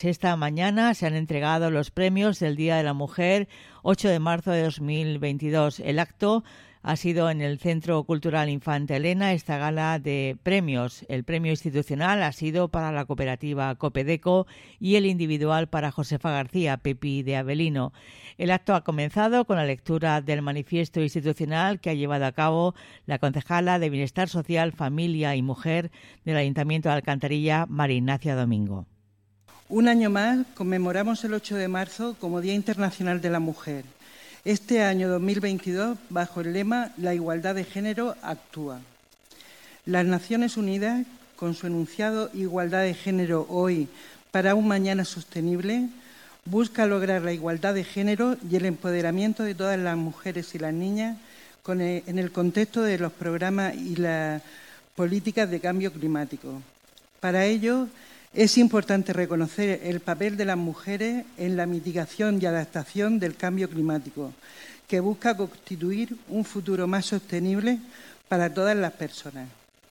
Esta mañana se han entregado los premios del Día de la Mujer, 8 de marzo de 2022. El acto ha sido en el Centro Cultural Infanta Elena, esta gala de premios. El premio institucional ha sido para la cooperativa Copedeco y el individual para Josefa García, Pepi de Avelino. El acto ha comenzado con la lectura del manifiesto institucional que ha llevado a cabo la concejala de Bienestar Social, Familia y Mujer del Ayuntamiento de Alcantarilla, María Ignacia Domingo. Un año más conmemoramos el 8 de marzo como Día Internacional de la Mujer. Este año 2022, bajo el lema La igualdad de género actúa. Las Naciones Unidas, con su enunciado Igualdad de género hoy para un mañana sostenible, busca lograr la igualdad de género y el empoderamiento de todas las mujeres y las niñas en el contexto de los programas y las políticas de cambio climático. Para ello, es importante reconocer el papel de las mujeres en la mitigación y adaptación del cambio climático, que busca constituir un futuro más sostenible para todas las personas.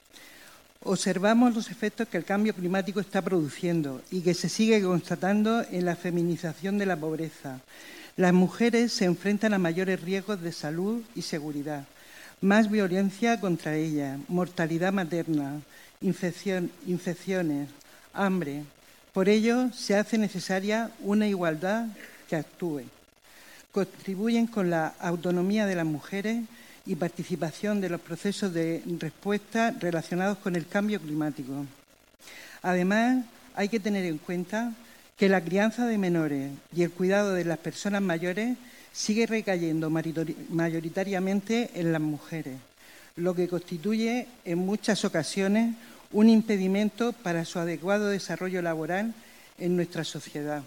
Observamos los efectos que el cambio climático está produciendo y que se sigue constatando en la feminización de la pobreza. Las mujeres se enfrentan a mayores riesgos de salud y seguridad, más violencia contra ellas, mortalidad materna, infecciones, hambre. Por ello, se hace necesaria una igualdad que actúe. Contribuyen con la autonomía de las mujeres y participación de los procesos de respuesta relacionados con el cambio climático. Además, hay que tener en cuenta que la crianza de menores y el cuidado de las personas mayores sigue recayendo mayoritariamente en las mujeres, lo que constituye en muchas ocasiones un impedimento para su adecuado desarrollo laboral en nuestra sociedad,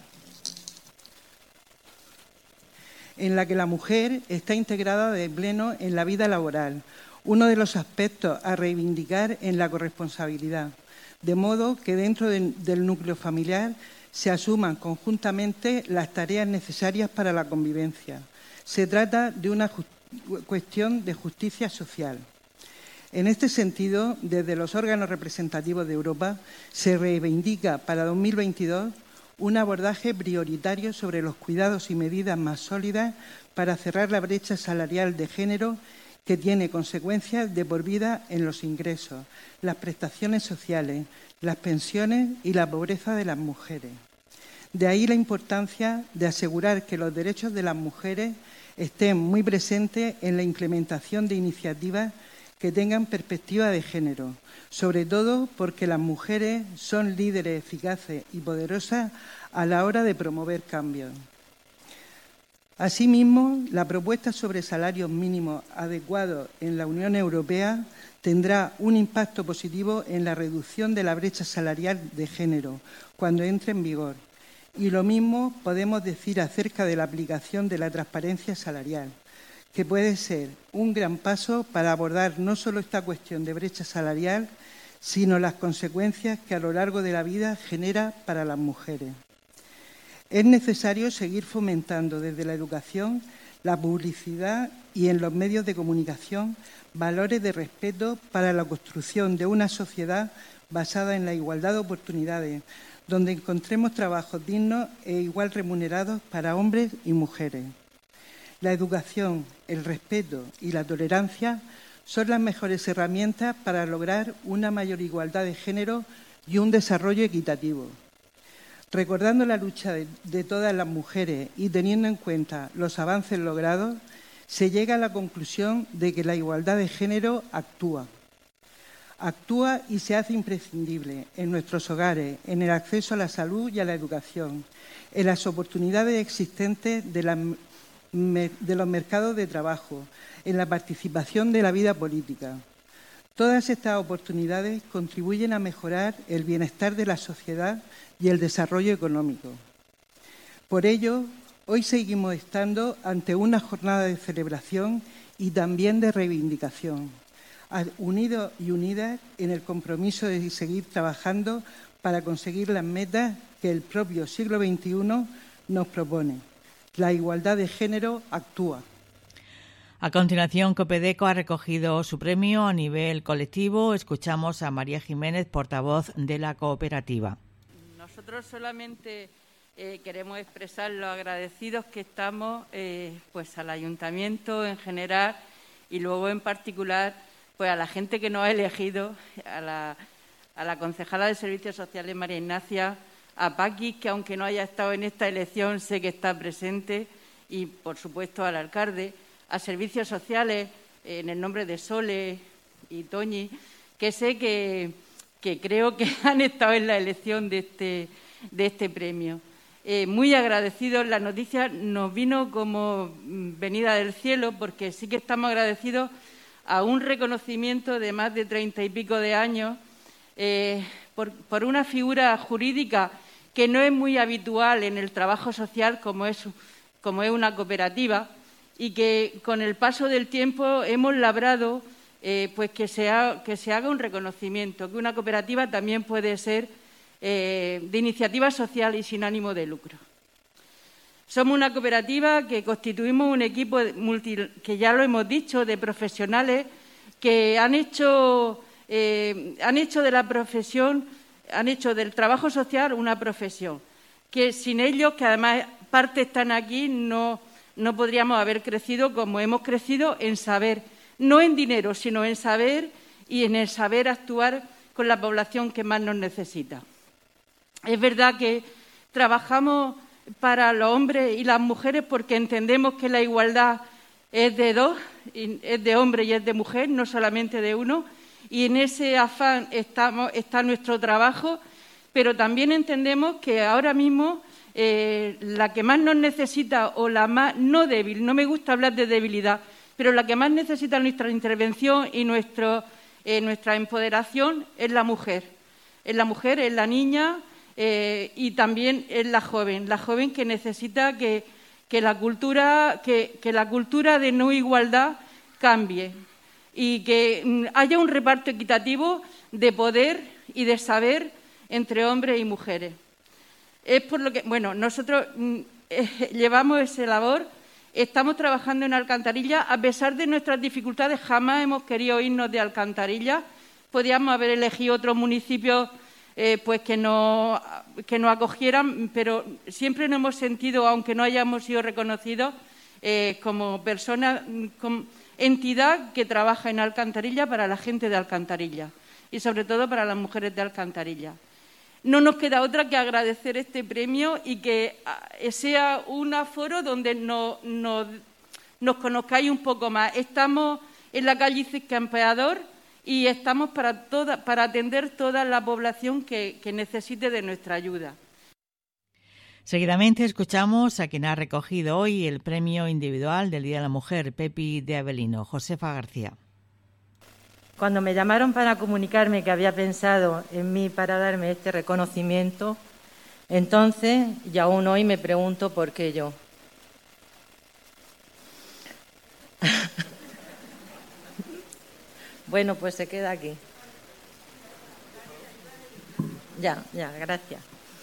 en la que la mujer está integrada de pleno en la vida laboral, uno de los aspectos a reivindicar en la corresponsabilidad, de modo que dentro del núcleo familiar se asuman conjuntamente las tareas necesarias para la convivencia. Se trata de una cuestión de justicia social. En este sentido, desde los órganos representativos de Europa, se reivindica para 2022 un abordaje prioritario sobre los cuidados y medidas más sólidas para cerrar la brecha salarial de género que tiene consecuencias de por vida en los ingresos, las prestaciones sociales, las pensiones y la pobreza de las mujeres. De ahí la importancia de asegurar que los derechos de las mujeres estén muy presentes en la implementación de iniciativas que tengan perspectiva de género, sobre todo porque las mujeres son líderes eficaces y poderosas a la hora de promover cambios. Asimismo, la propuesta sobre salarios mínimos adecuados en la Unión Europea tendrá un impacto positivo en la reducción de la brecha salarial de género cuando entre en vigor. Y lo mismo podemos decir acerca de la aplicación de la transparencia salarial, que puede ser un gran paso para abordar no solo esta cuestión de brecha salarial, sino las consecuencias que a lo largo de la vida genera para las mujeres. Es necesario seguir fomentando desde la educación, la publicidad y en los medios de comunicación valores de respeto para la construcción de una sociedad basada en la igualdad de oportunidades, donde encontremos trabajos dignos e igual remunerados para hombres y mujeres. La educación, el respeto y la tolerancia son las mejores herramientas para lograr una mayor igualdad de género y un desarrollo equitativo. Recordando la lucha de todas las mujeres y teniendo en cuenta los avances logrados, se llega a la conclusión de que la igualdad de género actúa. Actúa y se hace imprescindible en nuestros hogares, en el acceso a la salud y a la educación, en las oportunidades existentes de los mercados de trabajo, en la participación de la vida política. Todas estas oportunidades contribuyen a mejorar el bienestar de la sociedad y el desarrollo económico. Por ello, hoy seguimos estando ante una jornada de celebración y también de reivindicación, unidos y unidas en el compromiso de seguir trabajando para conseguir las metas que el propio siglo XXI nos propone. La igualdad de género actúa. A continuación, Copedeco ha recogido su premio a nivel colectivo. Escuchamos a María Jiménez, portavoz de la cooperativa. Nos nosotros solamente queremos expresar lo agradecidos que estamos pues al Ayuntamiento en general y luego en particular pues a la gente que nos ha elegido, a la concejala de Servicios Sociales María Ignacia, a Paqui, que aunque no haya estado en esta elección sé que está presente, y por supuesto al alcalde, a Servicios Sociales en el nombre de Sole y Toñi, que sé que creo que han estado en la elección de este premio. Muy agradecidos, la noticia nos vino como venida del cielo, porque sí que estamos agradecidos a un reconocimiento de más de 30 y pico de años por una figura jurídica que no es muy habitual en el trabajo social como es una cooperativa, y que con el paso del tiempo hemos labrado pues que se haga un reconocimiento, que una cooperativa también puede ser de iniciativa social y sin ánimo de lucro. Somos una cooperativa que constituimos un equipo que ya lo hemos dicho, de profesionales que han hecho de la profesión, han hecho del trabajo social una profesión, que sin ellos, que además parte están aquí, no podríamos haber crecido como hemos crecido en saber, no en dinero, sino en saber y en el saber actuar con la población que más nos necesita. Es verdad que trabajamos para los hombres y las mujeres porque entendemos que la igualdad es de dos, es de hombre y es de mujer, no solamente de uno, y en ese afán está nuestro trabajo, pero también entendemos que ahora mismo la que más nos necesita, o la más no débil, no me gusta hablar de debilidad, pero la que más necesita nuestra intervención y nuestra empoderación es la mujer. Es la mujer, es la niña y también es la joven que necesita que la cultura de no igualdad cambie y que haya un reparto equitativo de poder y de saber entre hombres y mujeres. Es por lo que, nosotros llevamos esa labor, estamos trabajando en Alcantarilla. A pesar de nuestras dificultades, jamás hemos querido irnos de Alcantarilla. Podíamos haber elegido otros municipios pues que nos acogieran, pero siempre nos hemos sentido, aunque no hayamos sido reconocidos, como personas, como entidad que trabaja en Alcantarilla para la gente de Alcantarilla y sobre todo para las mujeres de Alcantarilla. No nos queda otra que agradecer este premio y que sea un aforo donde nos conozcáis un poco más. Estamos en la calle Campeador y estamos para atender toda la población que necesite de nuestra ayuda. Seguidamente escuchamos a quien ha recogido hoy el premio individual del Día de la Mujer, Pepi de Avelino, Josefa García. Cuando me llamaron para comunicarme que había pensado en mí para darme este reconocimiento, entonces, y aún hoy me pregunto por qué yo. Bueno, pues se queda aquí. Ya, gracias.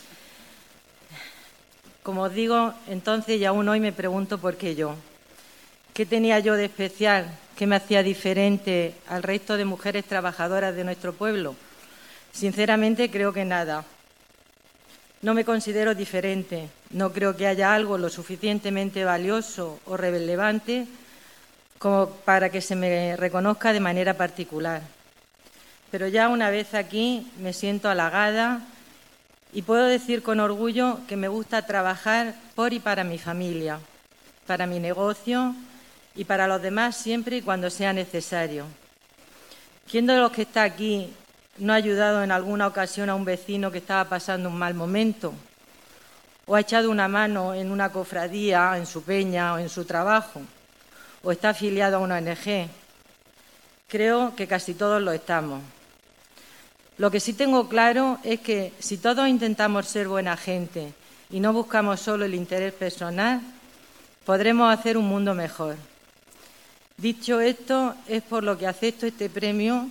Como os digo, entonces y aún hoy me pregunto por qué yo. ¿Qué tenía yo de especial? ¿Qué me hacía diferente al resto de mujeres trabajadoras de nuestro pueblo? Sinceramente creo que nada. No me considero diferente. No creo que haya algo lo suficientemente valioso o relevante como para que se me reconozca de manera particular. Pero ya una vez aquí me siento halagada y puedo decir con orgullo que me gusta trabajar por y para mi familia, para mi negocio y para los demás siempre y cuando sea necesario. ¿Quién de los que está aquí no ha ayudado en alguna ocasión a un vecino que estaba pasando un mal momento? ¿O ha echado una mano en una cofradía, en su peña o en su trabajo? ¿O está afiliado a una ONG? Creo que casi todos lo estamos. Lo que sí tengo claro es que si todos intentamos ser buena gente y no buscamos solo el interés personal, podremos hacer un mundo mejor. Dicho esto, es por lo que acepto este premio,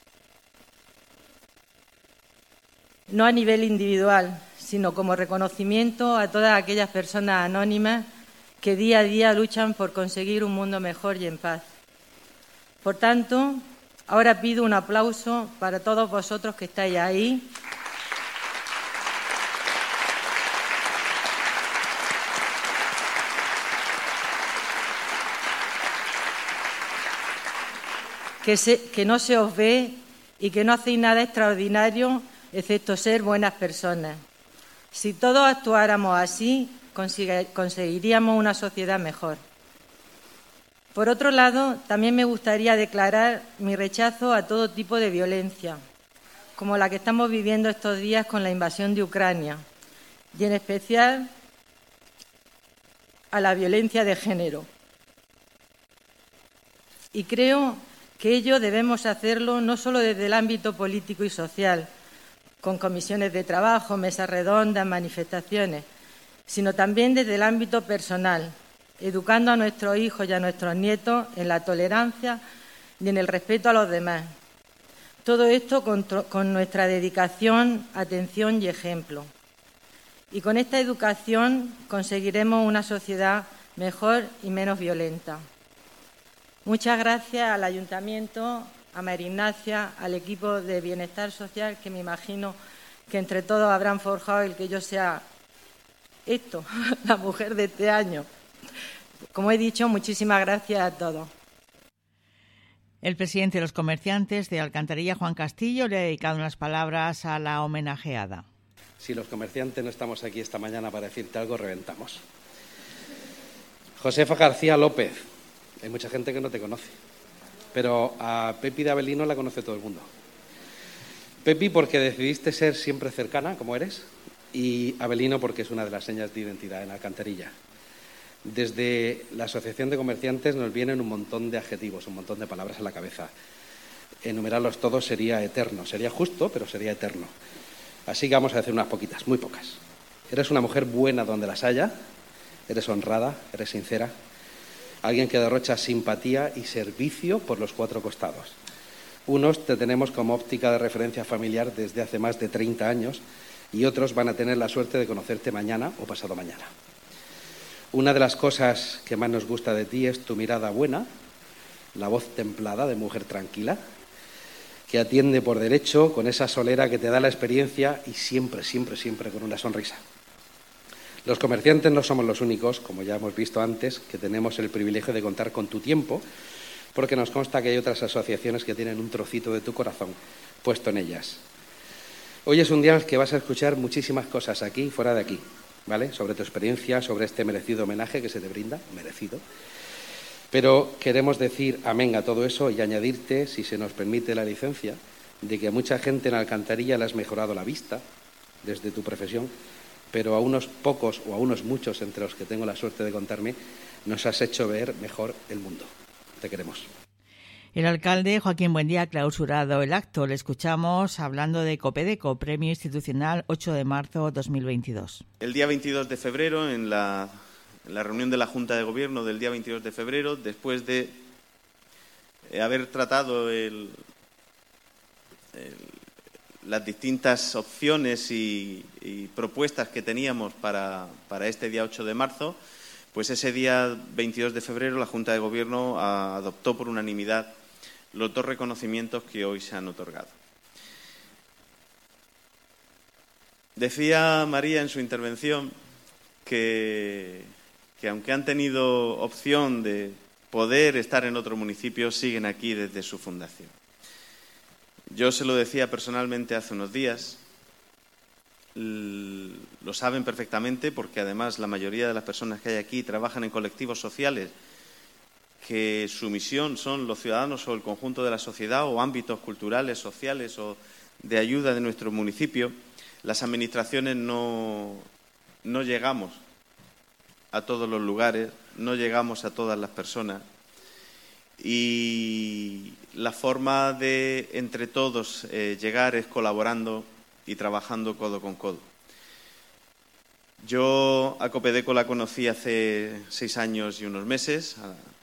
no a nivel individual, sino como reconocimiento a todas aquellas personas anónimas que día a día luchan por conseguir un mundo mejor y en paz. Por tanto, ahora pido un aplauso para todos vosotros que estáis ahí. que no se os ve y que no hacéis nada extraordinario excepto ser buenas personas. Si todos actuáramos así, conseguiríamos una sociedad mejor. Por otro lado, también me gustaría declarar mi rechazo a todo tipo de violencia, como la que estamos viviendo estos días con la invasión de Ucrania, y en especial a la violencia de género. Y creo que ello debemos hacerlo no solo desde el ámbito político y social, con comisiones de trabajo, mesas redondas, manifestaciones, sino también desde el ámbito personal, educando a nuestros hijos y a nuestros nietos en la tolerancia y en el respeto a los demás. Todo esto con nuestra dedicación, atención y ejemplo. Y con esta educación conseguiremos una sociedad mejor y menos violenta. Muchas gracias al Ayuntamiento, a María Ignacia, al equipo de Bienestar Social, que me imagino que entre todos habrán forjado el que yo sea esto, la mujer de este año. Como he dicho, muchísimas gracias a todos. El presidente de los comerciantes de Alcantarilla, Juan Castillo, le ha dedicado unas palabras a la homenajeada. Si los comerciantes no estamos aquí esta mañana para decirte algo, reventamos. Josefa García López. Hay mucha gente que no te conoce, pero a Pepi de Avelino la conoce todo el mundo. Pepi porque decidiste ser siempre cercana, como eres, y Avelino porque es una de las señas de identidad en Alcantarilla. Desde la Asociación de Comerciantes nos vienen un montón de adjetivos, un montón de palabras a la cabeza. Enumerarlos todos sería eterno, sería justo, pero sería eterno. Así que vamos a decir unas poquitas, muy pocas. Eres una mujer buena donde las haya, eres honrada, eres sincera, alguien que derrocha simpatía y servicio por los cuatro costados. Unos te tenemos como óptica de referencia familiar desde hace más de 30 años y otros van a tener la suerte de conocerte mañana o pasado mañana. Una de las cosas que más nos gusta de ti es tu mirada buena, la voz templada de mujer tranquila, que atiende por derecho con esa solera que te da la experiencia y siempre, siempre, siempre con una sonrisa. Los comerciantes no somos los únicos, como ya hemos visto antes, que tenemos el privilegio de contar con tu tiempo, porque nos consta que hay otras asociaciones que tienen un trocito de tu corazón puesto en ellas. Hoy es un día en el que vas a escuchar muchísimas cosas aquí y fuera de aquí, ¿vale? Sobre tu experiencia, sobre este merecido homenaje que se te brinda, merecido. Pero queremos decir amén a todo eso y añadirte, si se nos permite la licencia, de que a mucha gente en Alcantarilla le has mejorado la vista desde tu profesión, pero a unos pocos o a unos muchos, entre los que tengo la suerte de contarme, nos has hecho ver mejor el mundo. Te queremos. El alcalde Joaquín Buendía ha clausurado el acto. Le escuchamos hablando de Copedeco, Premio Institucional 8 de marzo 2022. El día 22 de febrero, en la reunión de la Junta de Gobierno del día 22 de febrero, después de haber tratado las distintas opciones y propuestas que teníamos para este día 8 de marzo, pues ese día 22 de febrero la Junta de Gobierno adoptó por unanimidad los dos reconocimientos que hoy se han otorgado. Decía María en su intervención que aunque han tenido opción de poder estar en otro municipio, siguen aquí desde su fundación. Yo se lo decía personalmente hace unos días, lo saben perfectamente porque además la mayoría de las personas que hay aquí trabajan en colectivos sociales que su misión son los ciudadanos o el conjunto de la sociedad o ámbitos culturales, sociales o de ayuda de nuestro municipio. Las administraciones no llegamos a todos los lugares, no llegamos a todas las personas y la forma de entre todos llegar es colaborando y trabajando codo con codo. Yo a Copedeco la conocí hace 6 años y unos meses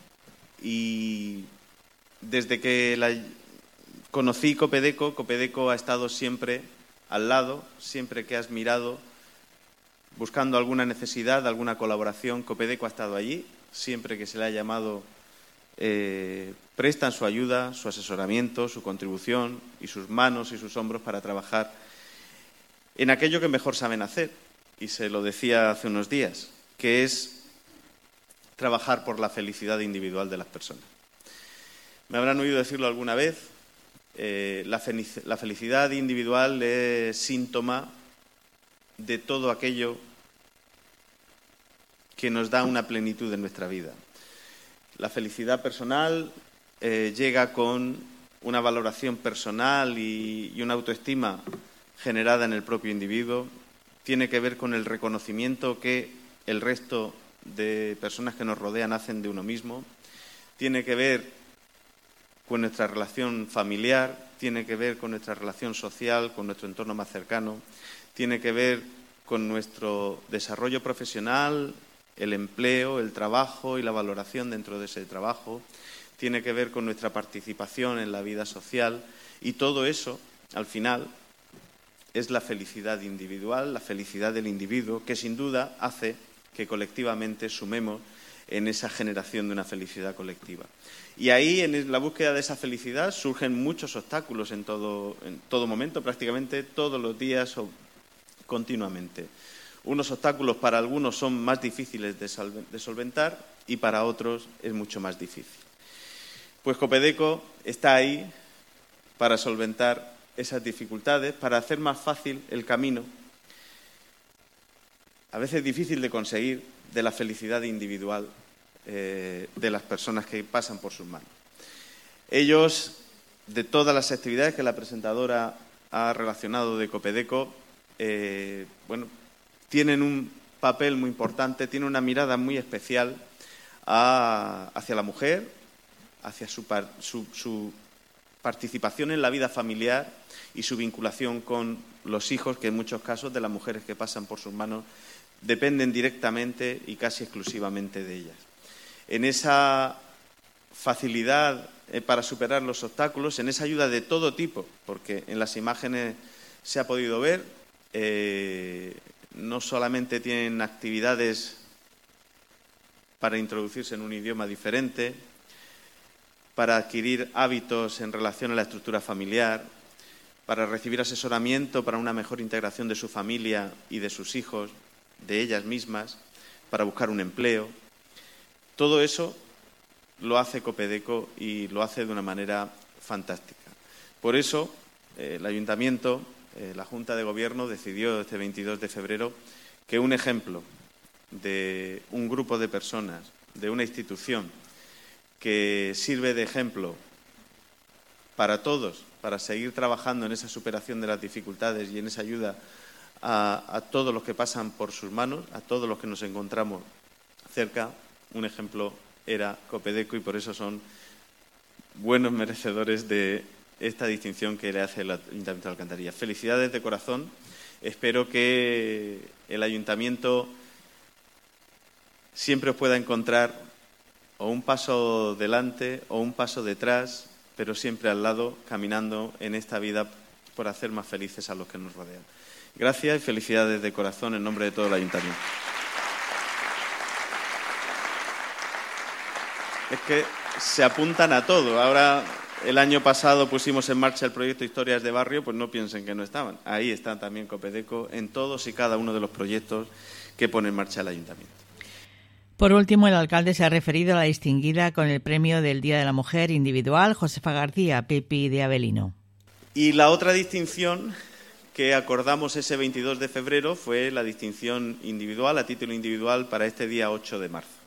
y desde que conocí Copedeco, Copedeco ha estado siempre al lado, siempre que has mirado buscando alguna necesidad, alguna colaboración, Copedeco ha estado allí, siempre que se le ha llamado prestan su ayuda, su asesoramiento, su contribución y sus manos y sus hombros para trabajar en aquello que mejor saben hacer. Y se lo decía hace unos días, que es trabajar por la felicidad individual de las personas. Me habrán oído decirlo alguna vez, la felicidad individual es síntoma de todo aquello que nos da una plenitud en nuestra vida. La felicidad personal llega con una valoración personal y una autoestima generada en el propio individuo. Tiene que ver con el reconocimiento que el resto de personas que nos rodean hacen de uno mismo. Tiene que ver con nuestra relación familiar, tiene que ver con nuestra relación social, con nuestro entorno más cercano, tiene que ver con nuestro desarrollo profesional, el empleo, el trabajo y la valoración dentro de ese trabajo, tiene que ver con nuestra participación en la vida social, y todo eso, al final, es la felicidad individual, la felicidad del individuo, que sin duda hace que colectivamente sumemos en esa generación de una felicidad colectiva. Y ahí, en la búsqueda de esa felicidad, surgen muchos obstáculos en todo momento, prácticamente todos los días o continuamente. Unos obstáculos para algunos son más difíciles de solventar y para otros es mucho más difícil. Pues Copedeco está ahí para solventar esas dificultades, para hacer más fácil el camino, a veces difícil de conseguir, de la felicidad individual de las personas que pasan por sus manos. Ellos, de todas las actividades que la presentadora ha relacionado de Copedeco, tienen un papel muy importante, tienen una mirada muy especial hacia la mujer, hacia su participación en la vida familiar y su vinculación con los hijos, que en muchos casos de las mujeres que pasan por sus manos dependen directamente y casi exclusivamente de ellas. En esa facilidad para superar los obstáculos, en esa ayuda de todo tipo, porque en las imágenes se ha podido ver, no solamente tienen actividades para introducirse en un idioma diferente, para adquirir hábitos en relación a la estructura familiar, para recibir asesoramiento para una mejor integración de su familia y de sus hijos, de ellas mismas, para buscar un empleo. Todo eso lo hace Copedeco y lo hace de una manera fantástica. Por eso, el Ayuntamiento, la Junta de Gobierno, decidió este 22 de febrero que un ejemplo de un grupo de personas, de una institución que sirve de ejemplo para todos, para seguir trabajando en esa superación de las dificultades y en esa ayuda a todos los que pasan por sus manos, a todos los que nos encontramos cerca, un ejemplo era Copedeco, y por eso son buenos merecedores de esta distinción que le hace el Ayuntamiento de Alcantarilla. Felicidades de corazón. Espero que el Ayuntamiento siempre os pueda encontrar o un paso delante o un paso detrás, pero siempre al lado, caminando en esta vida por hacer más felices a los que nos rodean. Gracias y felicidades de corazón en nombre de todo el Ayuntamiento. Es que se apuntan a todo. Ahora, el año pasado pusimos en marcha el proyecto Historias de Barrio, pues no piensen que no estaban. Ahí está también Copedeco en todos y cada uno de los proyectos que pone en marcha el Ayuntamiento. Por último, el alcalde se ha referido a la distinguida con el premio del Día de la Mujer individual, Josefa García, Pepi de Avelino. Y la otra distinción que acordamos ese 22 de febrero fue la distinción individual, a título individual, para este día 8 de marzo.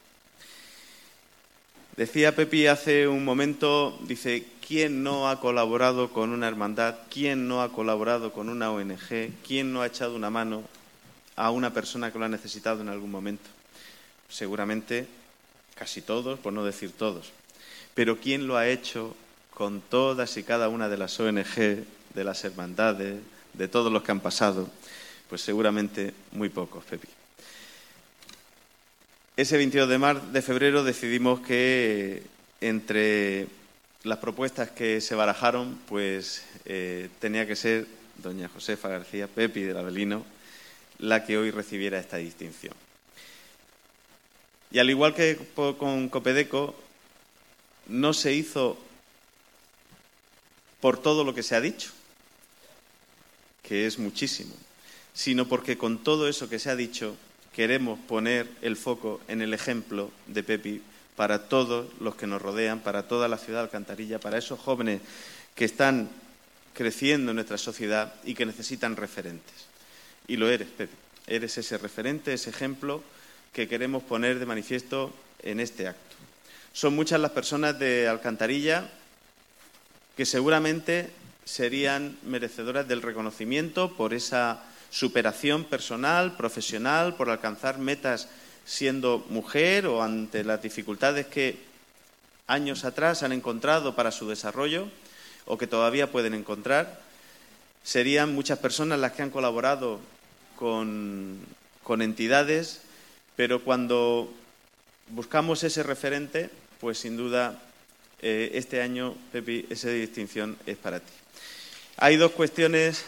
Decía Pepi hace un momento, dice, ¿quién no ha colaborado con una hermandad? ¿Quién no ha colaborado con una ONG? ¿Quién no ha echado una mano a una persona que lo ha necesitado en algún momento? Seguramente casi todos, por no decir todos. Pero ¿quién lo ha hecho con todas y cada una de las ONG, de las hermandades, de todos los que han pasado? Pues seguramente muy pocos, Pepi. Ese 22 de febrero decidimos que entre las propuestas que se barajaron, pues tenía que ser doña Josefa García, Pepi del Avelino, la que hoy recibiera esta distinción. Y al igual que con Copedeco, no se hizo por todo lo que se ha dicho, que es muchísimo, sino porque con todo eso que se ha dicho queremos poner el foco en el ejemplo de Pepi para todos los que nos rodean, para toda la ciudad de Alcantarilla, para esos jóvenes que están creciendo en nuestra sociedad y que necesitan referentes. Y lo eres, Pepe. Eres ese referente, ese ejemplo que queremos poner de manifiesto en este acto. Son muchas las personas de Alcantarilla que seguramente serían merecedoras del reconocimiento por esa superación personal, profesional, por alcanzar metas siendo mujer o ante las dificultades que años atrás han encontrado para su desarrollo o que todavía pueden encontrar. Serían muchas personas las que han colaborado con entidades, pero cuando buscamos ese referente, pues sin duda este año, Pepi, esa distinción es para ti. Hay dos cuestiones.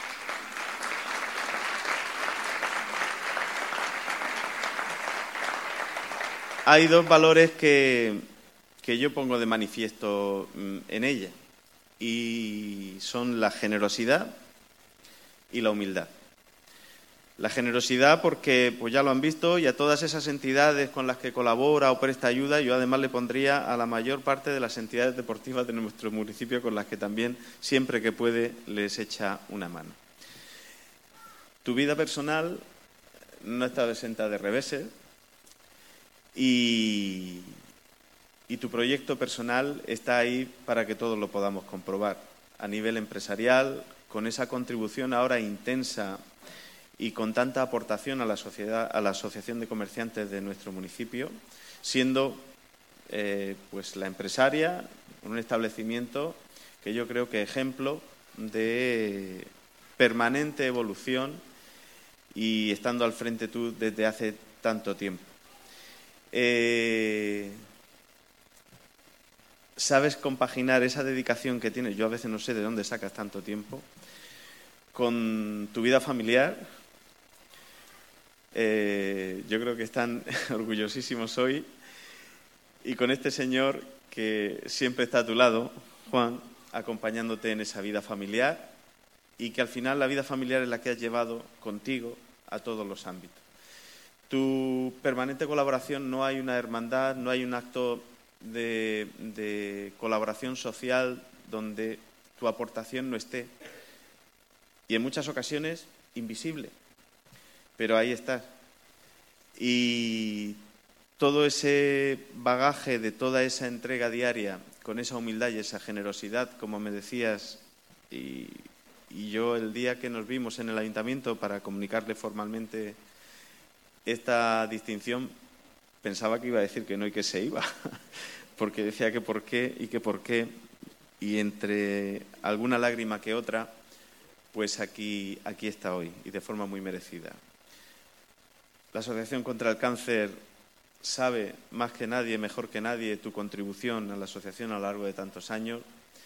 Hay dos valores que yo pongo de manifiesto en ella, y son la generosidad y la humildad. La generosidad porque, pues ya lo han visto, y a todas esas entidades con las que colabora o presta ayuda, yo además le pondría a la mayor parte de las entidades deportivas de nuestro municipio, con las que también, siempre que puede, les echa una mano. Tu vida personal no está exenta de reveses, y tu proyecto personal está ahí para que todos lo podamos comprobar. A nivel empresarial, con esa contribución ahora intensa y con tanta aportación a la sociedad, a la Asociación de Comerciantes de nuestro municipio, siendo pues la empresaria, un establecimiento que yo creo que ejemplo de permanente evolución, y estando al frente tú desde hace tanto tiempo. Sabes compaginar esa dedicación que tienes, yo a veces no sé de dónde sacas tanto tiempo, con tu vida familiar. Yo creo que están orgullosísimos hoy, y con este señor que siempre está a tu lado, Juan, acompañándote en esa vida familiar, y que al final la vida familiar es la que has llevado contigo a todos los ámbitos. Tu permanente colaboración, no hay una hermandad, no hay un acto de colaboración social donde tu aportación no esté, y en muchas ocasiones invisible, pero ahí estás. Y todo ese bagaje de toda esa entrega diaria, con esa humildad y esa generosidad, como me decías, y yo el día que nos vimos en el ayuntamiento para comunicarle formalmente esta distinción, pensaba que iba a decir que no y que se iba, porque decía que por qué y que por qué, y entre alguna lágrima que otra, pues aquí está hoy, y de forma muy merecida. La Asociación contra el Cáncer sabe más que nadie, mejor que nadie, tu contribución a la asociación a lo largo de tantos años,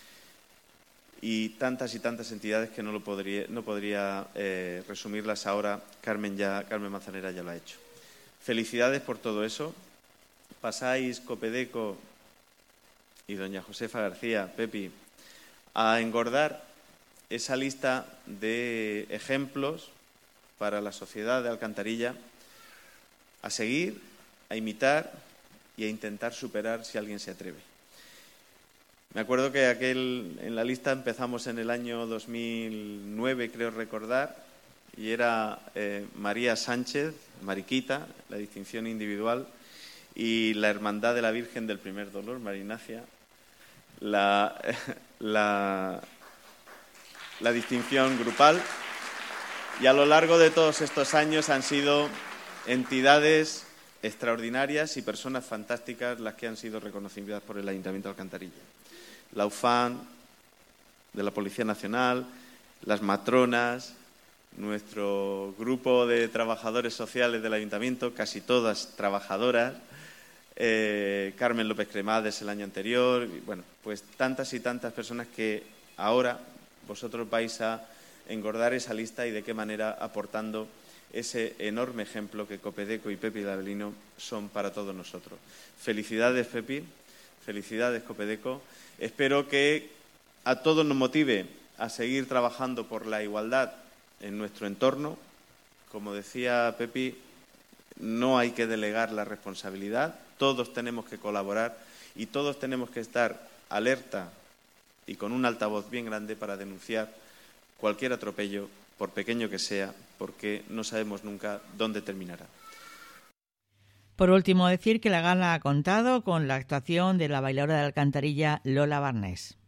y tantas entidades que no podría resumirlas ahora. Carmen Manzanera ya lo ha hecho. Felicidades por todo eso. Pasáis, Copedeco y doña Josefa García, Pepi, a engordar esa lista de ejemplos para la sociedad de Alcantarilla, a seguir, a imitar y a intentar superar si alguien se atreve. Me acuerdo que en la lista empezamos en el año 2009, creo recordar, y era María Sánchez, Mariquita, la distinción individual, y la Hermandad de la Virgen del Primer Dolor, María Ignacia, la distinción grupal. Y a lo largo de todos estos años han sido entidades extraordinarias y personas fantásticas las que han sido reconocidas por el Ayuntamiento de Alcantarilla. La UFAN, de la Policía Nacional, las matronas, nuestro grupo de trabajadores sociales del Ayuntamiento, casi todas trabajadoras, Carmen López Cremades el año anterior, y bueno, pues tantas y tantas personas que ahora vosotros vais a engordar esa lista, y de qué manera, aportando ese enorme ejemplo que Copedeco y Pepi de Avelino son para todos nosotros. Felicidades, Pepi, felicidades, Copedeco. Espero que a todos nos motive a seguir trabajando por la igualdad en nuestro entorno. Como decía Pepi, no hay que delegar la responsabilidad, todos tenemos que colaborar y todos tenemos que estar alerta y con un altavoz bien grande para denunciar cualquier atropello, por pequeño que sea, porque no sabemos nunca dónde terminará. Por último, decir que la gala ha contado con la actuación de la bailadora de alcantarilla Lola Barnés.